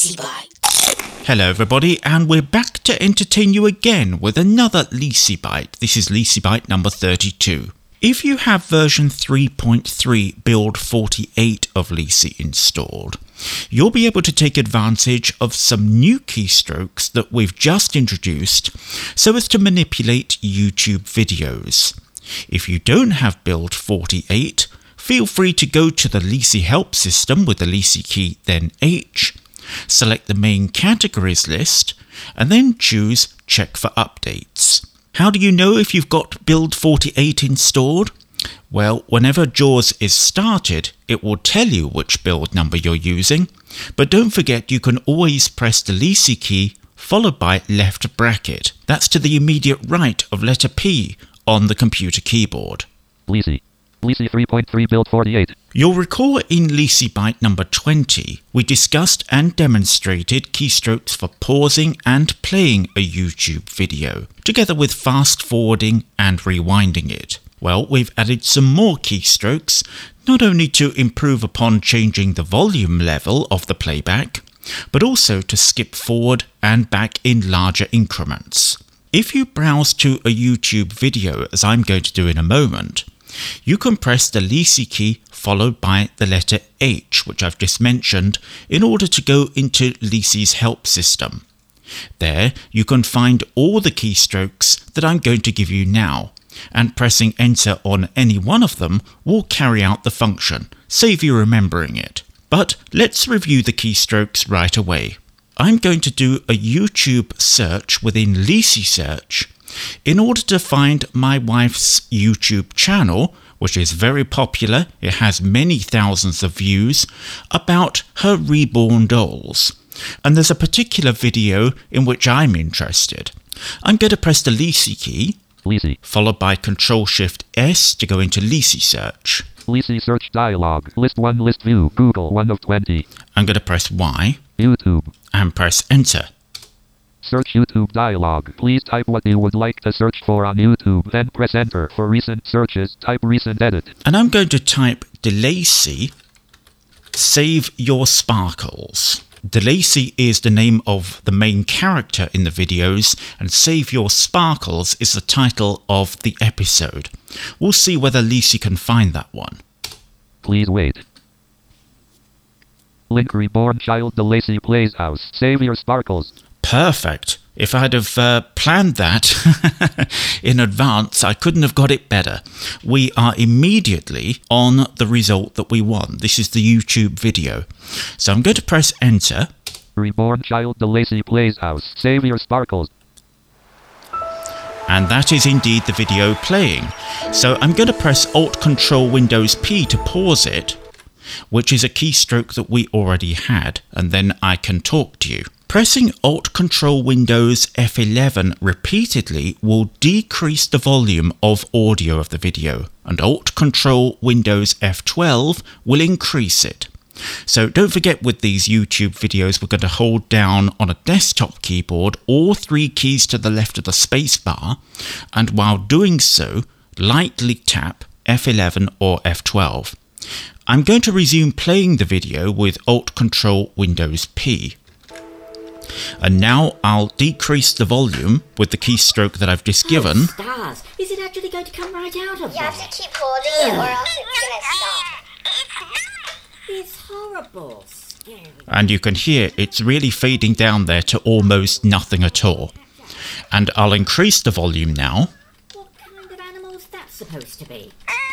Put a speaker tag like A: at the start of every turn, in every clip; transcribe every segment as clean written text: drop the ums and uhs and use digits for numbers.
A: LisiByte.
B: Hello everybody, and we're back to entertain you again with another LisiByte. This is LisiByte number 32. If you have version 3.3 build 48 of Lisi installed, you'll be able to take advantage of some new keystrokes that we've just introduced so as to manipulate YouTube videos. If you don't have build 48, feel free to go to the Lisi help system with the Lisi key, then H, select the main categories list, and then choose check for updates. How do you know if you've got build 48 installed? Well, whenever JAWS is started, it will tell you which build number you're using, but don't forget you can always press the Lisi key followed by left bracket. That's to the immediate right of letter P on the computer keyboard.
C: Lisi 3.3 build 48.
B: You'll recall in LisiByte number 20, we discussed and demonstrated keystrokes for pausing and playing a YouTube video, together with fast forwarding and rewinding it. Well, we've added some more keystrokes, not only to improve upon changing the volume level of the playback, but also to skip forward and back in larger increments. If you browse to a YouTube video, as I'm going to do in a moment, you can press the Lisi key followed by the letter H, which I've just mentioned, in order to go into Lisi's help system. There you can find all the keystrokes that I'm going to give you now, and pressing enter on any one of them will carry out the function, save you remembering it. But let's review the keystrokes right away. I'm going to do a YouTube search within Lisi Search in order to find my wife's YouTube channel, which is very popular. It has many thousands of views, about her reborn dolls. And there's a particular video in which I'm interested. I'm going to press the Lisi key,
C: Lisi,
B: followed by Ctrl-Shift-S to go into Lisi Search.
C: Lisi search dialog. List 1, list view. Google 1 of 20.
B: I'm going to press Y.
C: YouTube.
B: And press enter.
C: Search YouTube dialog. Please type what you would like to search for on YouTube, then press enter. For recent searches, type recent edit.
B: And I'm going to type DeLacy, save your sparkles. DeLacy is the name of the main character in the videos, and Save Your Sparkles is the title of the episode. We'll see whether Lisi can find that one.
C: Please wait. Link reborn child DeLacy plays house. Save your sparkles.
B: Perfect. If I'd have planned that in advance, I couldn't have got it better. We are immediately on the result that we want. This is the YouTube video. So I'm going to press enter.
C: Reborn child DeLacy plays house. Save your sparkles.
B: And that is indeed the video playing. So I'm going to press Alt-Control-Windows-P to pause it, which is a keystroke that we already had, and then I can talk to you. Pressing Alt-Control-Windows F11 repeatedly will decrease the volume of audio of the video, and Alt-Control-Windows F12 will increase it. So don't forget, with these YouTube videos, we're going to hold down on a desktop keyboard all three keys to the left of the spacebar, and while doing so, lightly tap F11 or F12. I'm going to resume playing the video with Alt-Control-Windows-P. And now I'll decrease the volume with the keystroke that I've just given.
A: Stars, is it actually going to come right out of there?
D: You have to keep holding it or else it's going to stop.
A: It's horrible. Scary.
B: And you can hear it's really fading down there to almost nothing at all. And I'll increase the volume now.
A: What kind of animal is that supposed to be?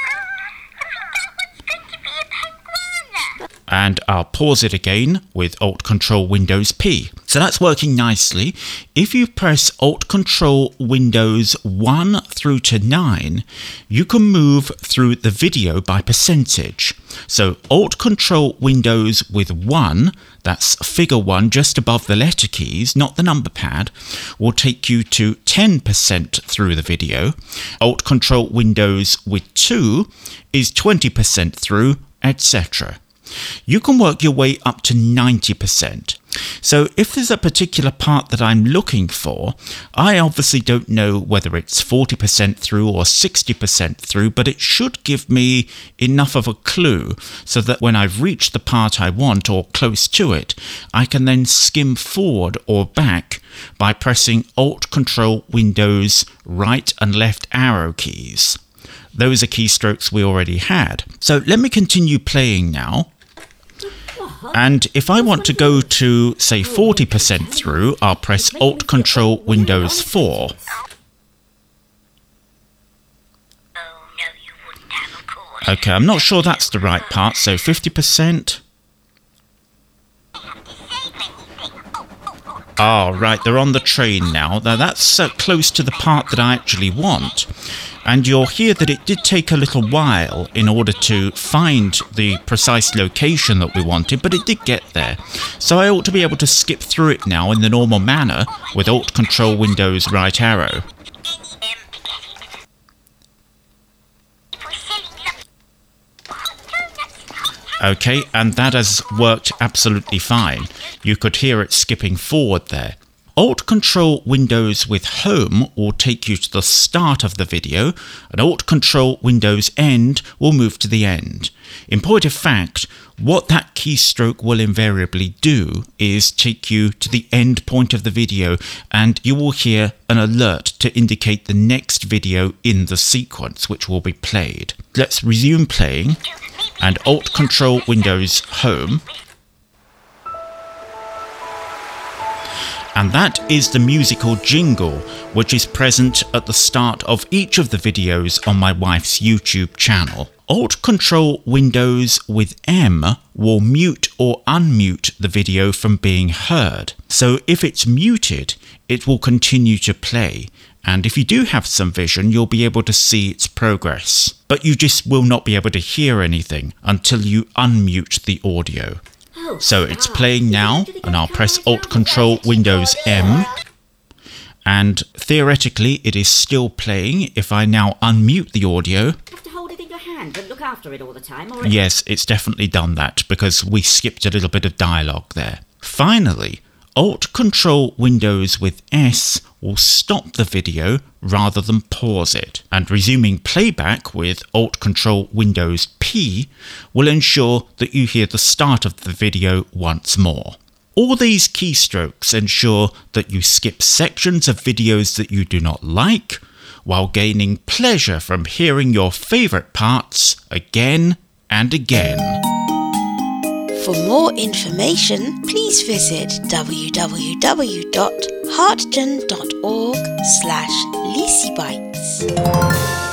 B: And I'll pause it again with Alt-Control-Windows-P. So that's working nicely. If you press Alt-Control-Windows 1 through to 9, you can move through the video by percentage. So Alt-Control-Windows with 1, that's figure 1 just above the letter keys, not the number pad, will take you to 10% through the video. Alt-Control-Windows with 2 is 20% through, etc. You can work your way up to 90%. So if there's a particular part that I'm looking for, I obviously don't know whether it's 40% through or 60% through, but it should give me enough of a clue so that when I've reached the part I want or close to it, I can then skim forward or back by pressing Alt-Control-Windows right and left arrow keys. Those are keystrokes we already had. So let me continue playing now. And if I want to go to, say, 40% through, I'll press Alt-Control-Windows 4. Okay, I'm not sure that's the right part, so 50%. Oh, right, they're on the train now. Now that's close to the part that I actually want. And you'll hear that it did take a little while in order to find the precise location that we wanted, but it did get there. So I ought to be able to skip through it now in the normal manner with Alt-Control-Windows right arrow. Okay, and that has worked absolutely fine. You could hear it skipping forward there. Alt-Control-Windows with Home will take you to the start of the video, and Alt-Control-Windows End will move to the end. In point of fact, what that keystroke will invariably do is take you to the end point of the video, and you will hear an alert to indicate the next video in the sequence, which will be played. Let's resume playing, and Alt-Control-Windows Home. And that is the musical jingle, which is present at the start of each of the videos on my wife's YouTube channel. Alt-Control-Windows with M will mute or unmute the video from being heard. So if it's muted, it will continue to play. And if you do have some vision, you'll be able to see its progress. But you just will not be able to hear anything until you unmute the audio. So it's playing now, and I'll press Alt-Control-Windows M. And theoretically, it is still playing if I now unmute the audio.
A: You have to hold it in your hand and look after it all the time, or
B: Yes, it's definitely done that, because we skipped a little bit of dialogue there. Finally, Alt-Control-Windows with S will stop the video rather than pause it, and resuming playback with Alt-Control-Windows P will ensure that you hear the start of the video once more. All these keystrokes ensure that you skip sections of videos that you do not like, while gaining pleasure from hearing your favourite parts again and again.
E: For more information, please visit www.heartgen.org/LisiBytes.